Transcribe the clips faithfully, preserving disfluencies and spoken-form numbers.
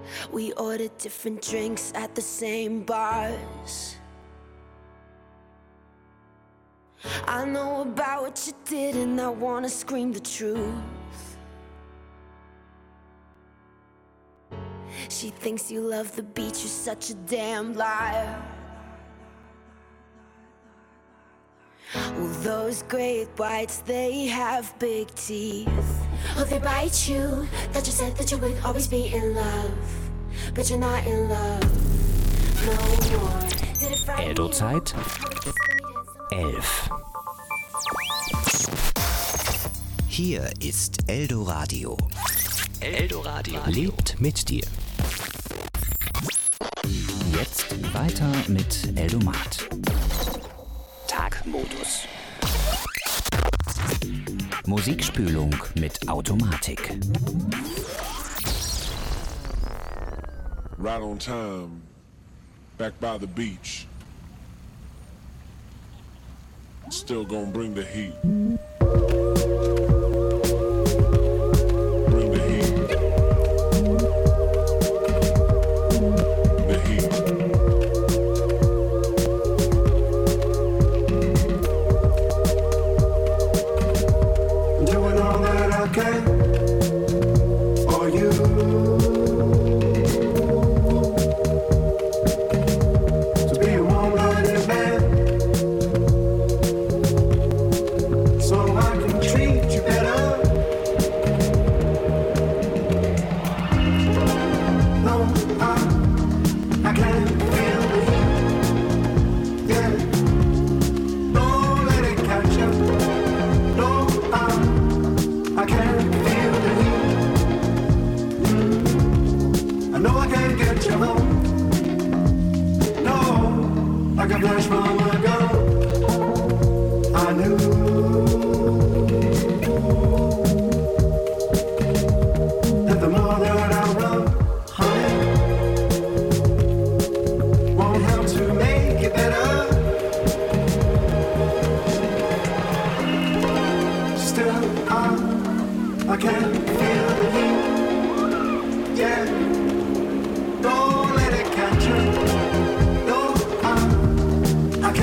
We ordered different drinks at the same bars. I know about what you did and I wanna scream the truth. She thinks you love the beach, you're such a damn liar. Well, those great whites, they have big teeth. Oh, they bite you. That you said that you would always be in love, but you're not in love no more. Did it frighten you? Eldo-Zeit elf. Hier ist Eldoradio. Eldoradio lebt mit dir. Jetzt weiter mit Eldomat. Tagmodus. Musikspülung mit Automatik. Right on time, back by the beach. Still gonna bring the heat. Bring the heat. The heat. Doing all that I can for you. To be a warm-blooded man, so I can treat you better. No, I, I can't feel the heat. Yeah, don't let it catch you. No, I, I can't feel the heat. Mm. I know I can't get you home. No, like a flash from a gun. I knew that the more that I run, honey, won't help to make it better. Still, I, I can't feel the heat. Yeah, don't let it catch you. No, I, I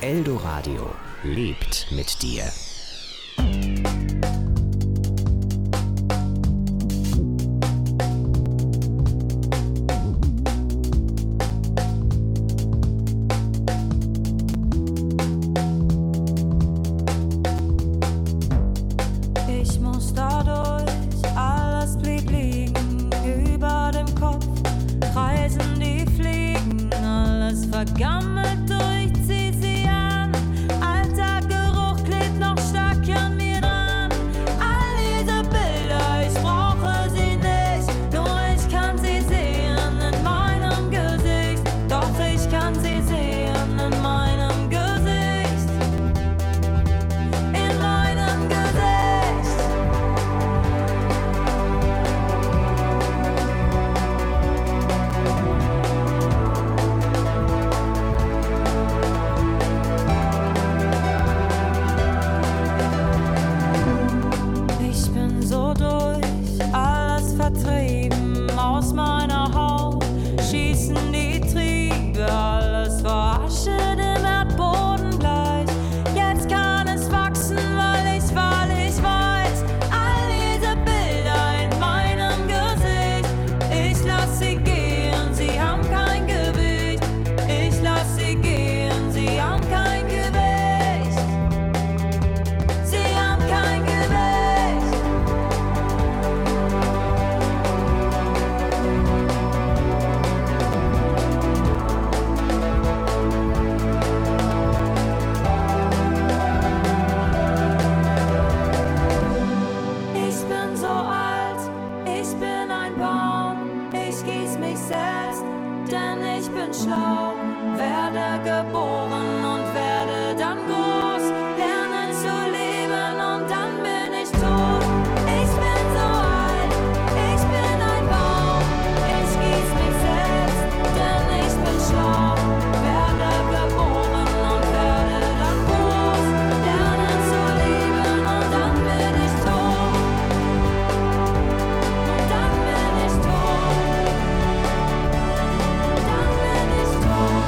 Eldoradio lebt mit dir. Ich muss dadurch, alles blieb liegen, über dem Kopf kreisen die Fliegen, alles vergammelt durch, zieh sie an, alter Geruch klebt noch stark an mir dran, all diese Bilder, ich brauche sie nicht, nur ich kann sie sehen in meinem Gesicht, doch ich kann sie sehen in meinem Gesicht, in meinem Gesicht. Ich bin so durch, alles vertrieben, aus meiner Haut schießen die Triebe, alles war Asche dem Erdboden gleich. Jetzt kann es wachsen, weil ich, weil ich weiß, all diese Bilder in meinem Gesicht, ich lass sie gehen, sie haben kein Gewicht, ich lass sie gehen, sie haben kein Gewicht, sie haben kein Gewicht. Ich bin so alt, ich bin ein Baum, ich gieß mich selbst, denn ich bin schlau, werde geboren und werde dann groß, lernen zu leben und dann bin ich tot. Ich bin so alt, ich bin ein Baum, ich gieß mich selbst, denn ich bin schlau, werde geboren und werde dann groß, lernen zu leben und dann bin ich tot. Und dann bin ich tot. Dann bin ich tot.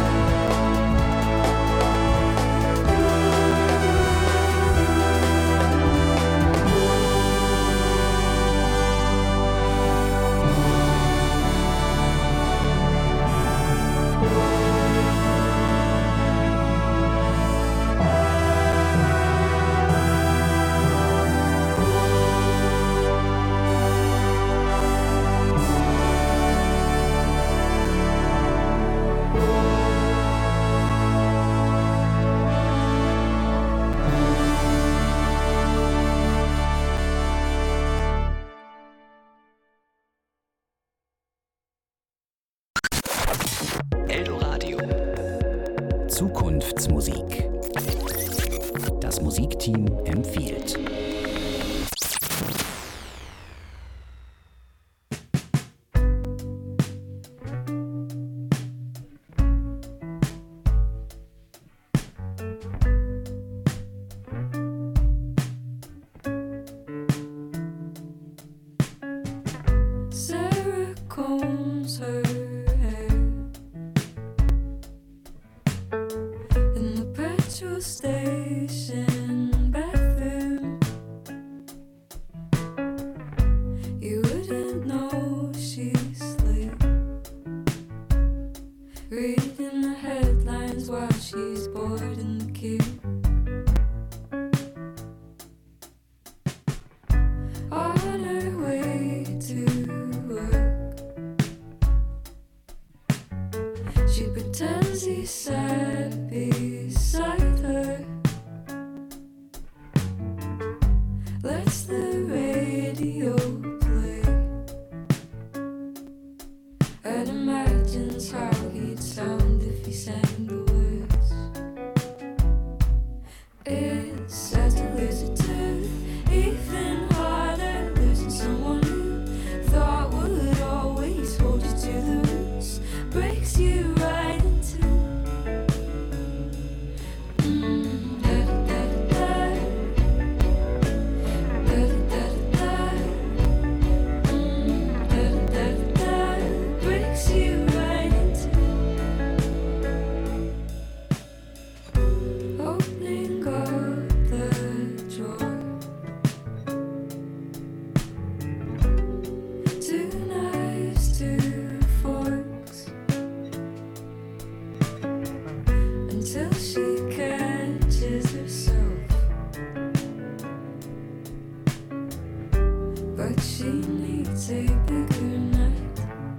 Eldoradio. Zukunftsmusik. Das Musikteam empfiehlt. Sarah combs her hair in the petrol station bathroom. You wouldn't know she's late, reading the headlines while she's bored in the queue. On her way to work, she pretends he sat beside her, lets the radio play, and imagines how he'd sound if he sang the words. It's sad to lose a tooth, even harder losing someone who thought would always hold you to the roots, breaks you right into. Mm, da da da da, da da da da, mm, da da da da, breaks you right into. till she catches herself. But she needs a bigger night.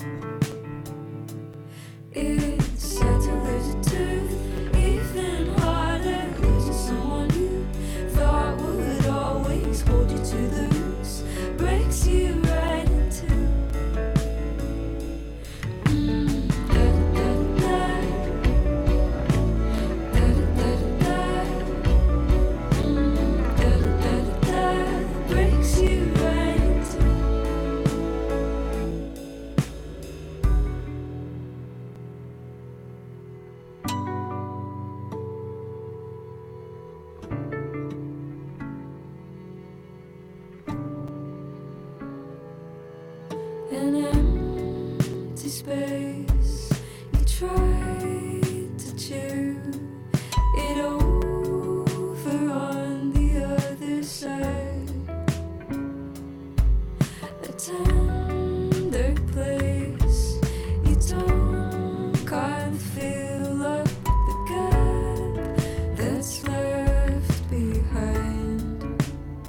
It's sad to lose a tooth, even harder losing someone you thought would always hold you to the roots. Breaks you right in two. Mm, da-da-da-da. Da-da-da-da. Mm, da-da-da-da. Breaks you right in two. An empty space, you tried to chew it over on the other side. A tender place, you don't quite fill up the gap that's left behind.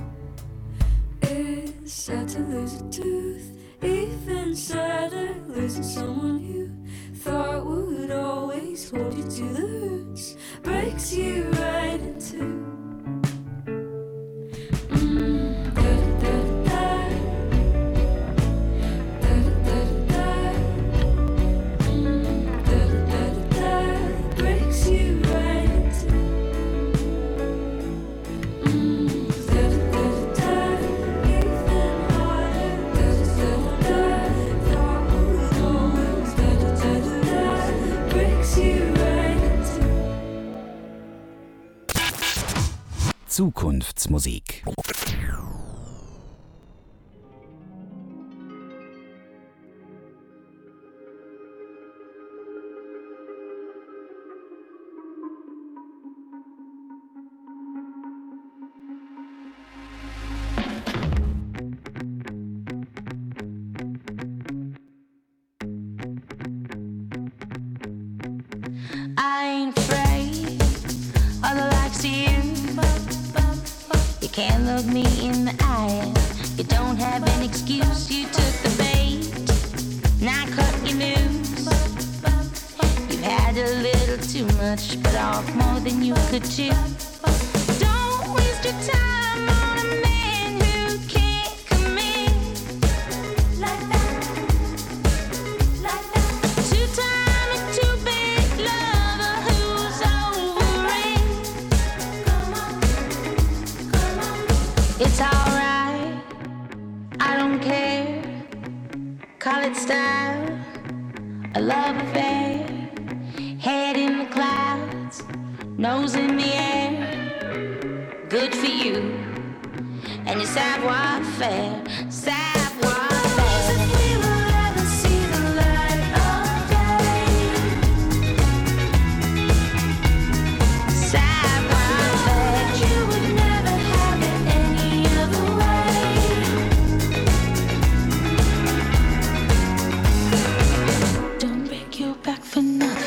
It's sad to lose a tooth, even sadder losing someone you thought would always hold you to the roots. Breaks you right in two. Mm, da-da-da-da. Da-da-da-da. Mm, da-da-da-da. Breaks you right in two. Mm, da-da-da-da. Even harder. Da-da-da-da. Thought would always. Da-da-da-da. Breaks you right in two. Zukunftsmusik. I ain't afraid of the likes of you. You can't look me in the eye. You don't have an excuse. You took the bait, now cut you loose. You've had a little too much, but off more than you could chew. Don't waste your time on a man who can't commit like that, like that. Two time and two big lover who's over it. Come on, come on. It's alright, I don't care. Call it style, a love affair. Head in the clouds, nose in the air. Good for you and your savoir faire, savoir faire. If we will ever see the light of day, savoir faire. You would never have it any other way. Don't break your back for nothing.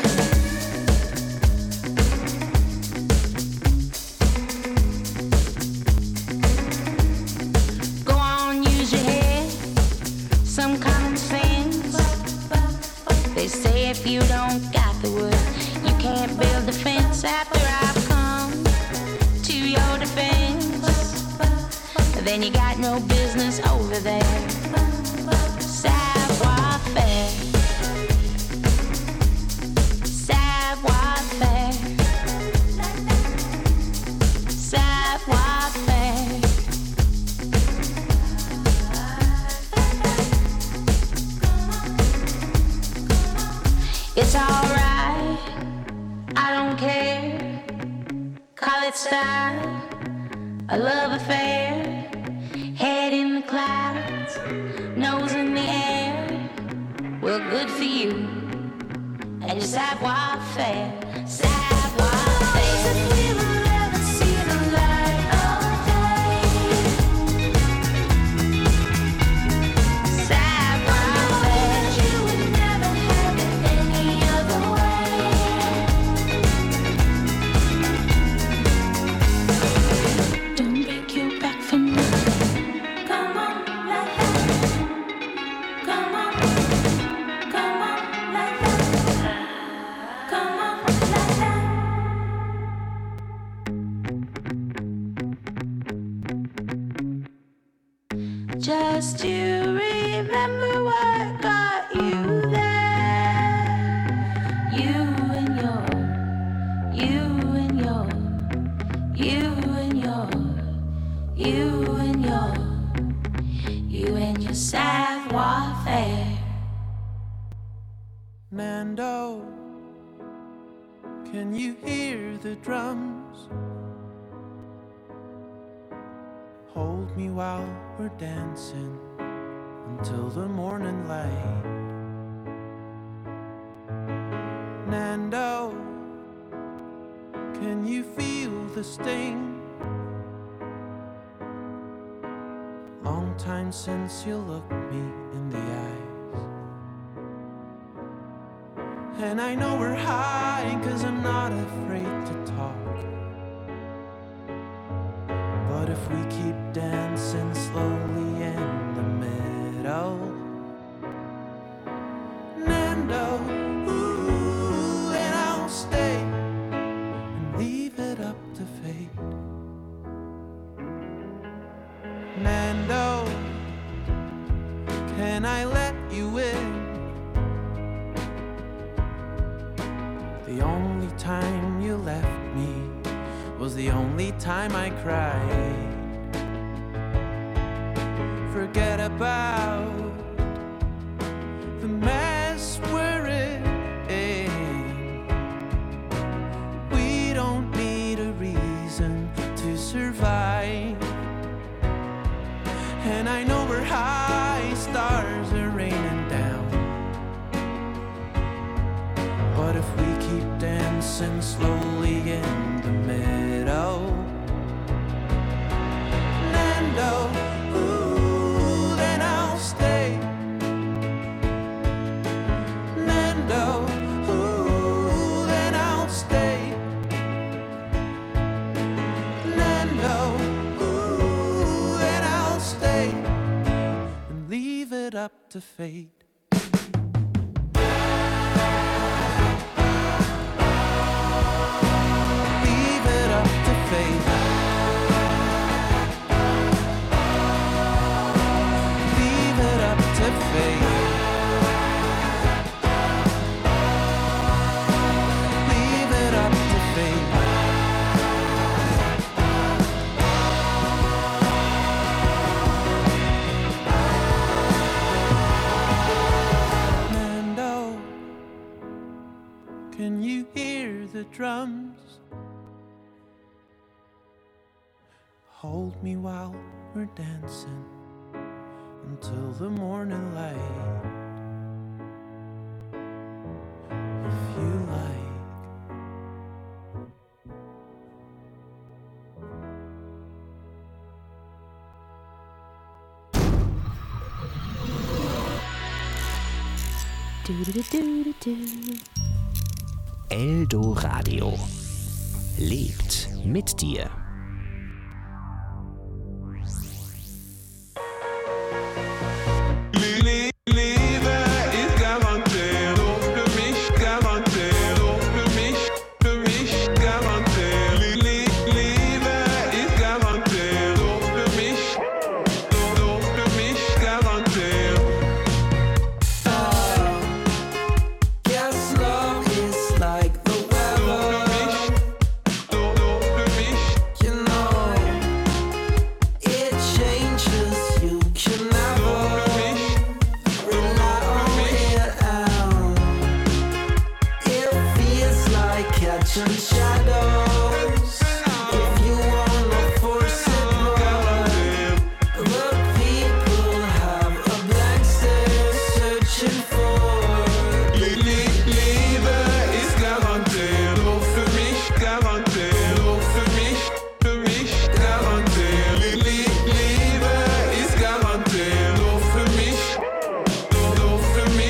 Go on, use your head, some common sense. They say if you don't got the wood, you can't build a fence. After I've come to your defense, then you got no business over there. Savoir faire, savoir faire, savoir faire. It's alright, I don't care. Call it style, a love affair. Head in the clouds, nose in the air. Well, good for you and your savoir faire, savoir faire. If we will ever see the light of day, savoir faire. You would never have it any other way. Just to remember what got you there. You and your, you and your, you and your, you and your, you and your savoir-faire. Nando, can you hear the drums? Hold me while we're dancing until the morning light. Nando, can you feel the sting? Long time since you looked me in the eyes. And I know we're high, cause I'm not afraid to talk. But if we keep dancing slowly in the middle, Nando, ooh, then I'll stay and leave it up to fate. Nando, can I let you in? The only time you left me was the only time I cried. Forget about the mess we're in. We don't need a reason to survive. And I know we're high, stars are raining down. But if we keep dancing slowly in the middle, Nando, ooh, then I'll stay. Nando, ooh, then I'll stay. Nando, ooh, then I'll stay and leave it up to fate. Can you hear the drums? Hold me while we're dancing until the morning light. If you like. Du, du, du, du, du. Eldoradio lebt mit dir.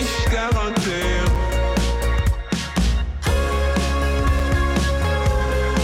Garantiert.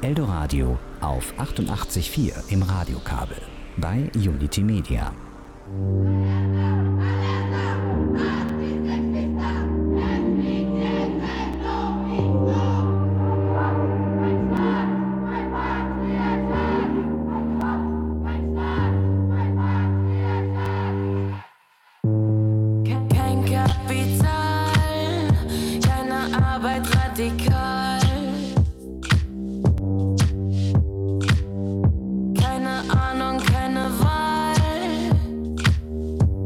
Eldoradio auf achtundachtzig Komma vier im Radiokabel bei Unity Media. Kein Kapital, keine Arbeit radikal. Keine Ahnung, keine Wahl.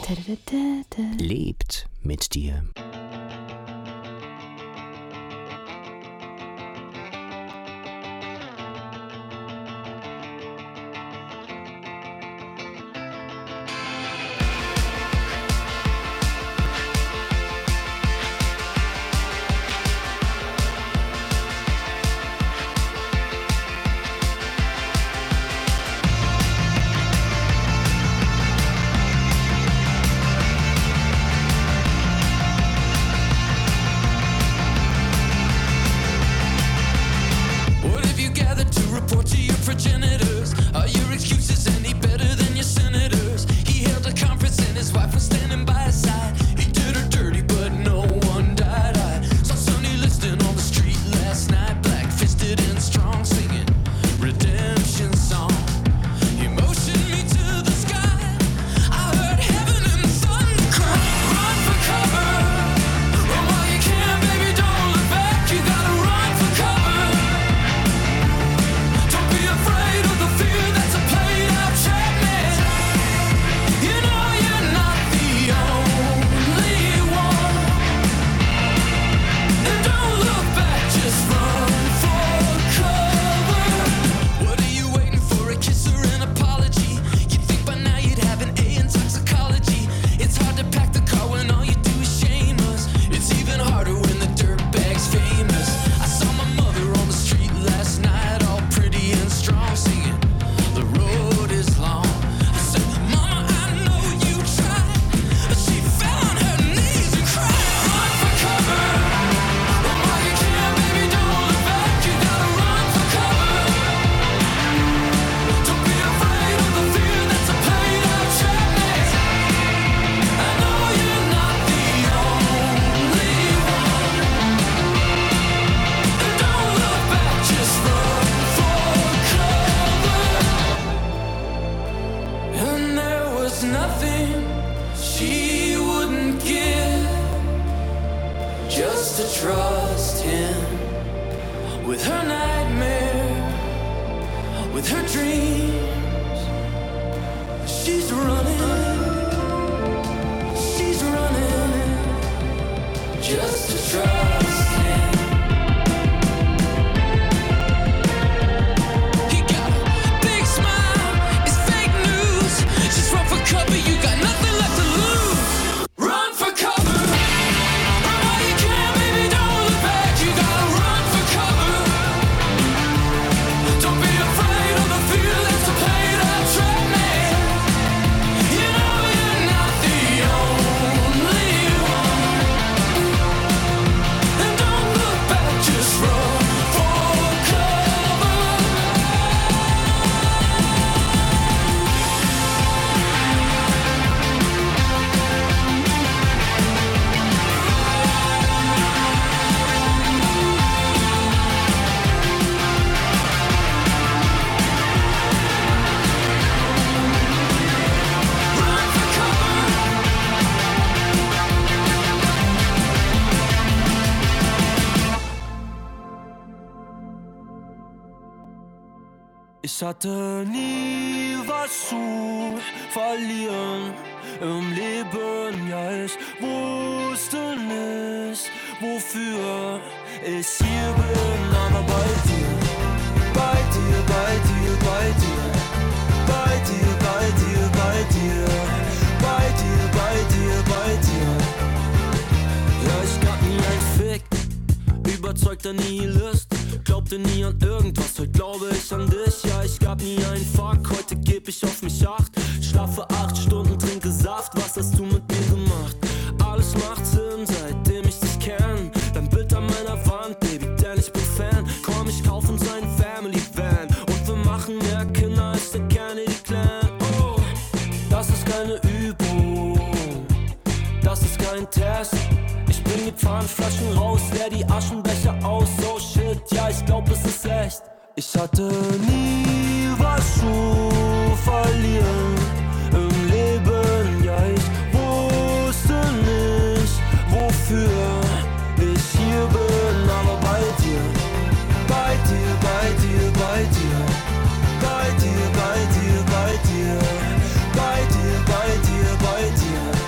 Lebt mit dir. Ich hatte nie was zu verlieren im Leben, ja ich wusste nicht, wofür ich hier bin, aber bei dir, bei dir, bei dir, bei dir, bei dir, bei dir, bei dir, bei dir, bei dir, bei dir. Ja, ich gab nie ein Fick, überzeugter Nihilist, glaubte nie an irgendwas, heute glaube ich an dich. Ja, ich gab nie einen Fuck, heute geb ich auf mich acht. Schlafe acht Stunden, trinke Saft, was hast du mit mir gemacht? Alles macht Sinn, seitdem ich dich kenn. Dein Bild an meiner Wand, Baby, denn ich bin Fan. Komm, ich kauf uns einen Family Van und wir machen mehr Kinder als der Kennedy Clan. Oh, das ist keine Übung, das ist kein Test. Ich bring die Pfannflaschen raus, leer die Aschenbecher aus. Oh shit, ja, ich glaub, es ist echt. Ich hatte nie was zu verlieren im Leben, ja, ich wusste nicht, wofür ich hier bin, aber bei dir, bei dir, bei dir, bei dir, bei dir, bei dir, bei dir, bei dir, bei dir, bei dir.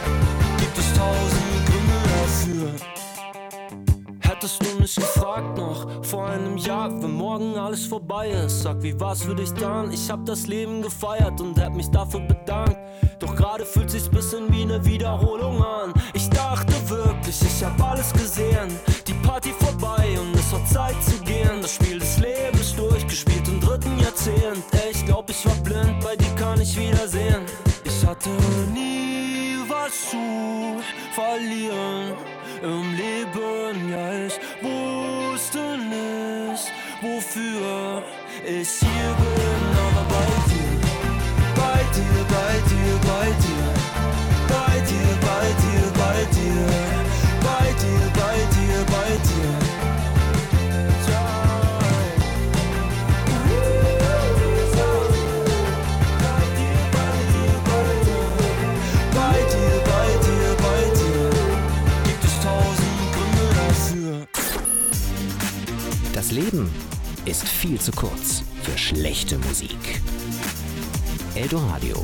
mich gefragt noch vor einem Jahr, wenn morgen alles vorbei ist. Sag, wie war's für dich dann? Ich hab das Leben gefeiert und hab mich dafür bedankt. Doch gerade fühlt sich's bisschen wie eine Wiederholung an. Ich dachte wirklich, ich hab alles gesehen. Die Party vorbei und es war Zeit zu gehen. Das Spiel des Lebens durchgespielt im dritten Jahrzehnt. Ey, ich glaub, ich war blind, bei dir kann ich wiedersehen. Ich hatte nie was zu verlieren im Leben, ja, ich wusste nicht, wofür ich hier bin, aber bei dir, bei dir, bei dir, bei dir, bei dir, bei dir, bei dir, bei dir, bei dir, bei dir. Das Leben ist viel zu kurz für schlechte Musik. Eldoradio.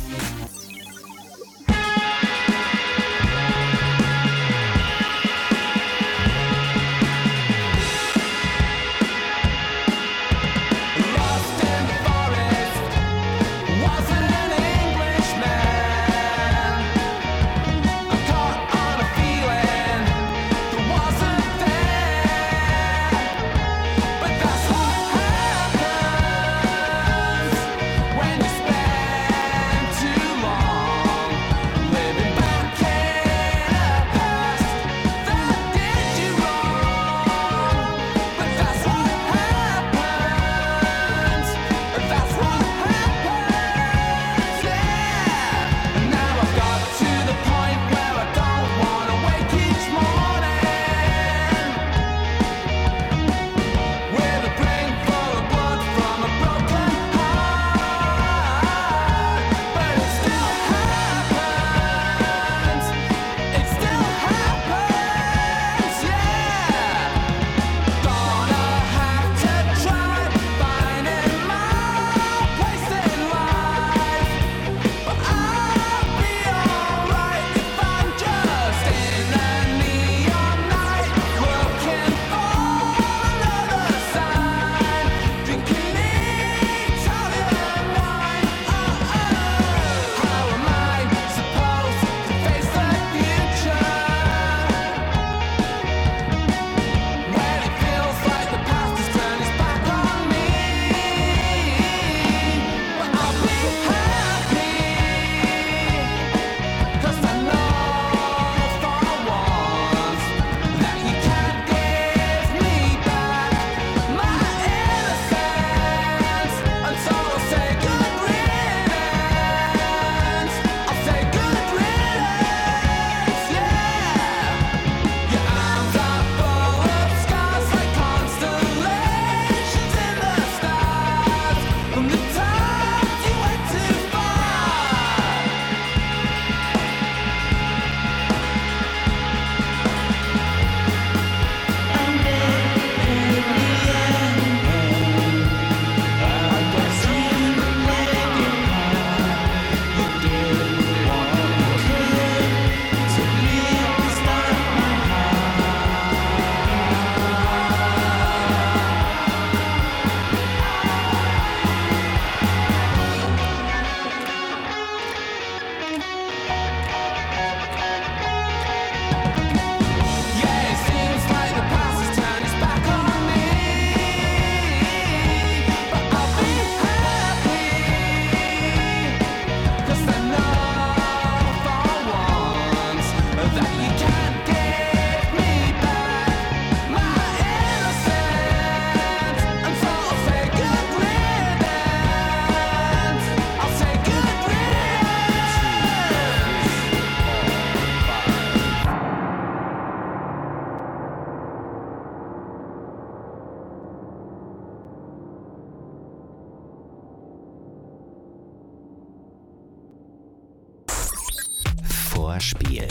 Vorspiel.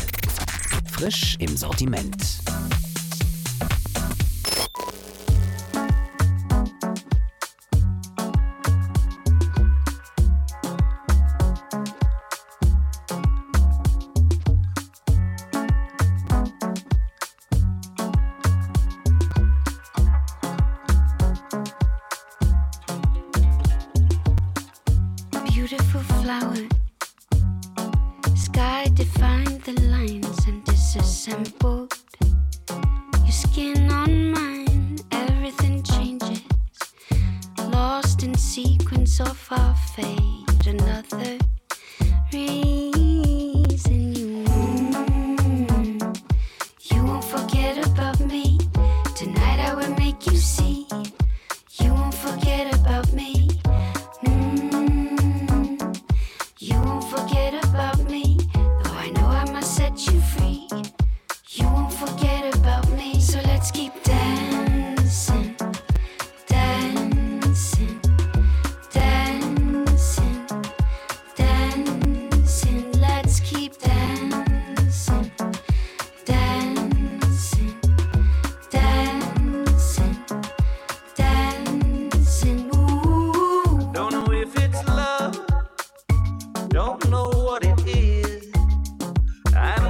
Frisch im Sortiment.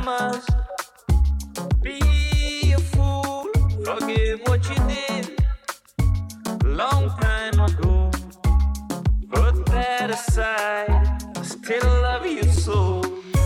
must be a fool. Forgive what you did long time ago. Put that aside. I still love you so.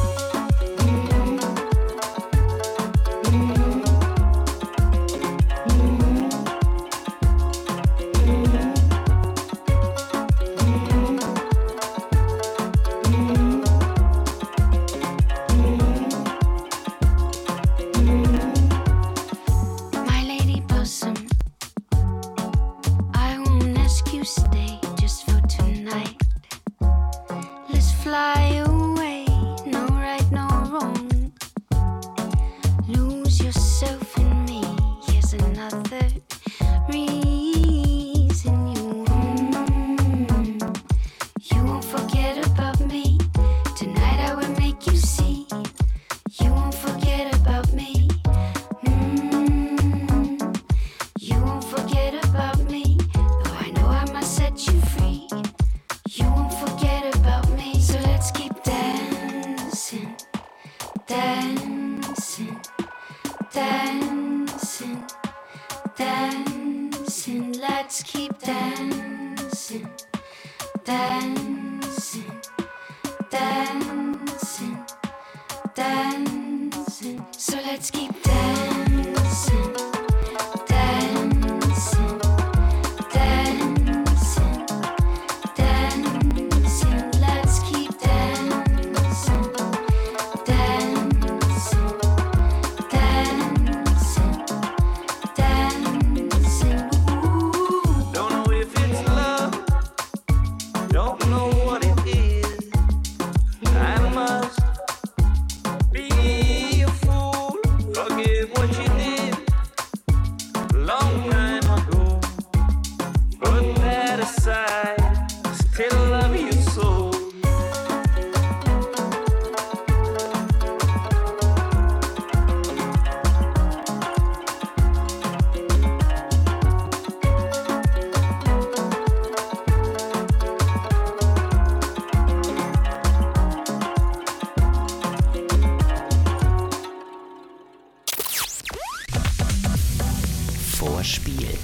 Vorspiel.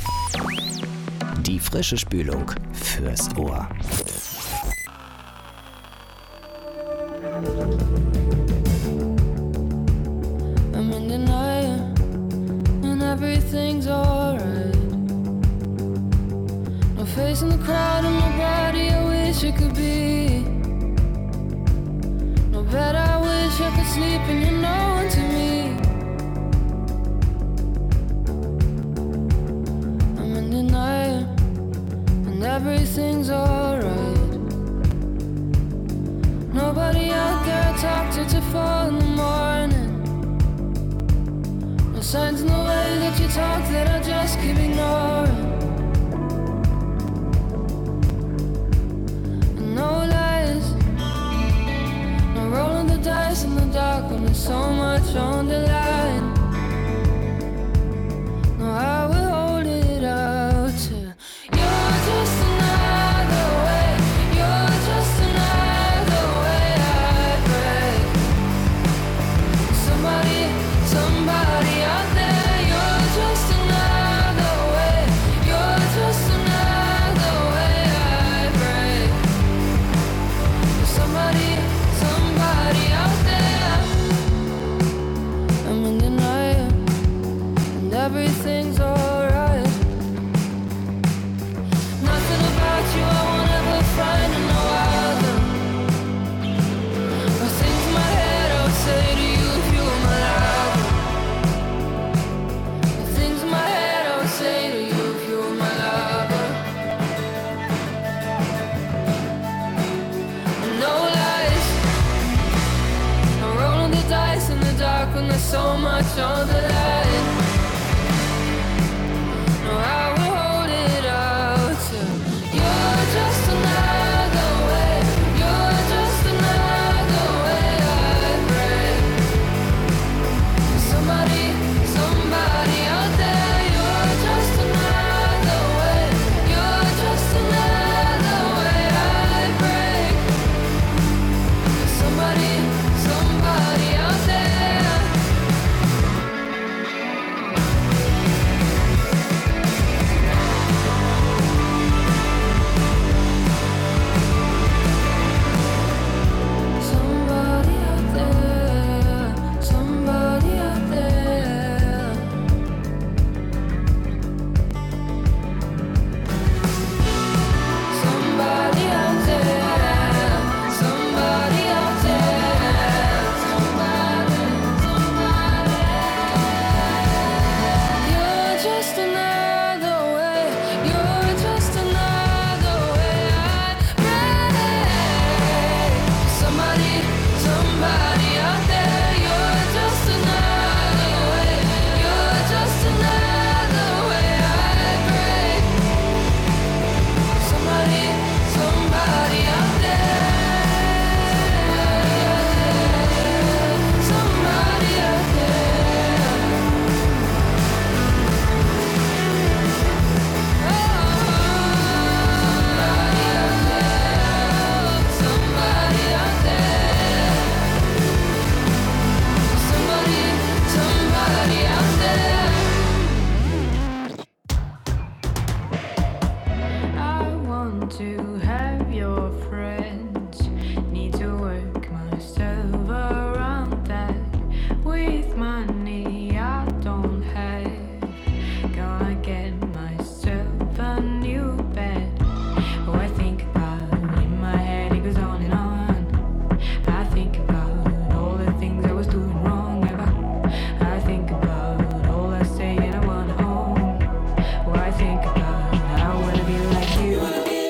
Die frische Spülung fürs Ohr. I'm in denial and everything's alright. No face in the crowd and nobody I wish it could be. No bed I wish I could sleep and you're no one to me. And everything's alright. Nobody out there I talk to till four in the morning. No signs in the way that you talk that I just keep ignoring. And no lies, no rolling the dice in the dark when there's so much on the line. No, I will hold it out till just another way, you're just another way I break. Somebody, somebody out there, you're just another way, you're just another way I break. Somebody, somebody out there. I'm in denial and everything's alright. You I won't ever find in no other. Or things in my head I would say to you if you were my lover. Or things in my head I would say to you if you were my lover. And no lies, no rolling the dice in the dark when there's so much on the line. No, I will hold it out till you're just another way, you're just another way I break. Somebody, somebody out there, you're just another way, you're just another way I break. Somebody, somebody out there. money I don't have. Gonna get myself a new bed. Oh, I think about it in my head, it goes on and on. I think about all the things I was doing wrong ever. I think about all I say and I wanna own. Oh, I think about I wanna be like you.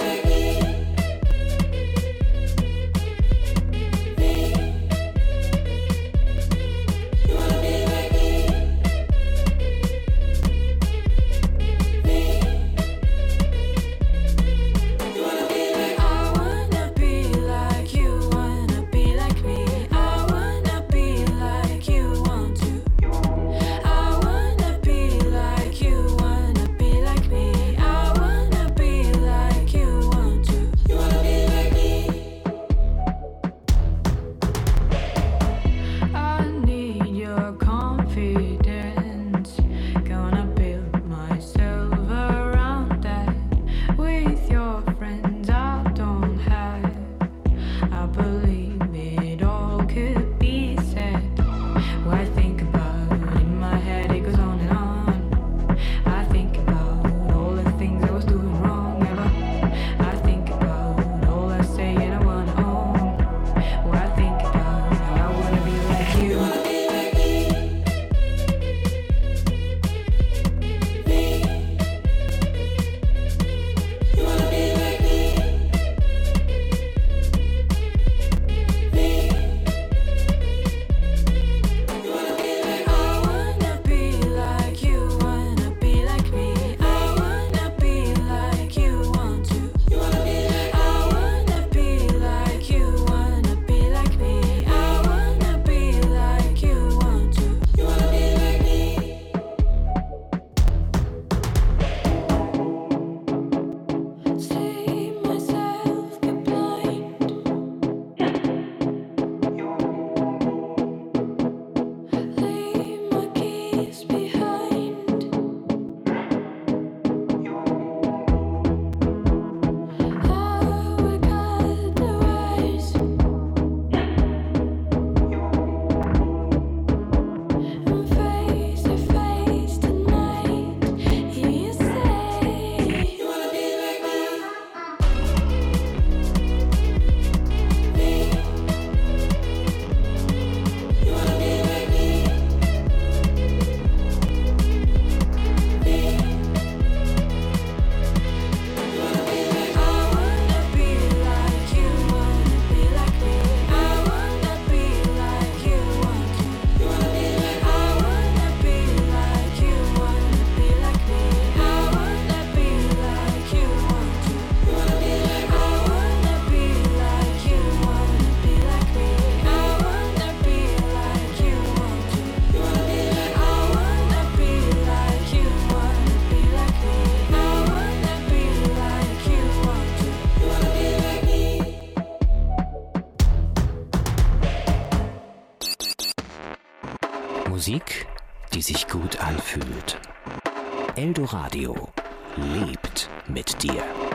Musik, die sich gut anfühlt. Eldoradio lebt mit dir.